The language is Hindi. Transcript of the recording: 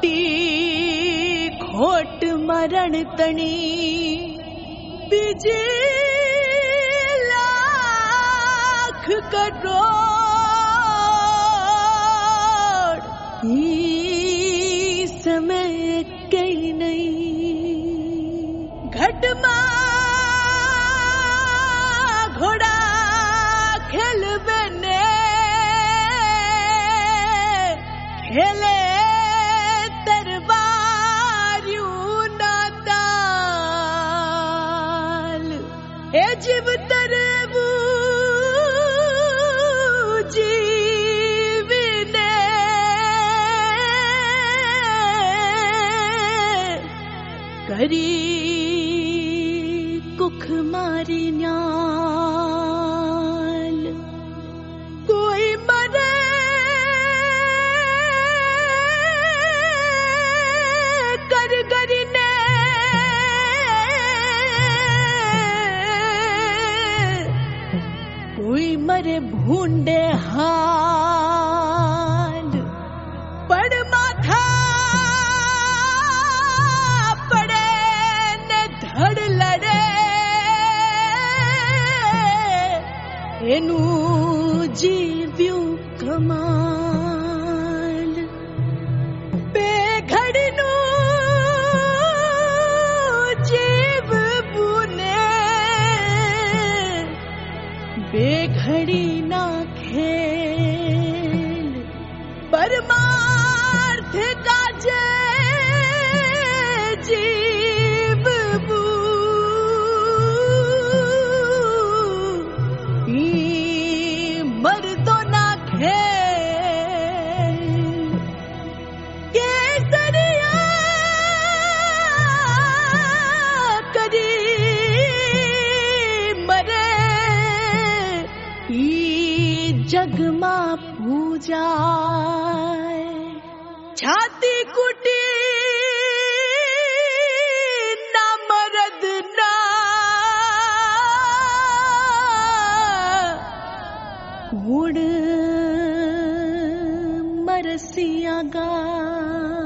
खोट मरण तणी बीजे लाख करोड़ समय कई नहीं घट घोड़ा खेल बने खेले जीव तरबू जीवने करी कुख मारी न्याल कोई मरे कर गरी ने कोई मरे भूंडे हाल पड़ माथा पड़े ने धड़ लड़े एनू जीव्यू कमाल बेघड़ी नू जीव बुने बेघड़ी ना खेल परमार्थ काजे जीव बू मर्दो ना खेल केसरिया करी मरे जग मां पूजा छाती कुटी ना मरद ना गुड़ मरसिया गा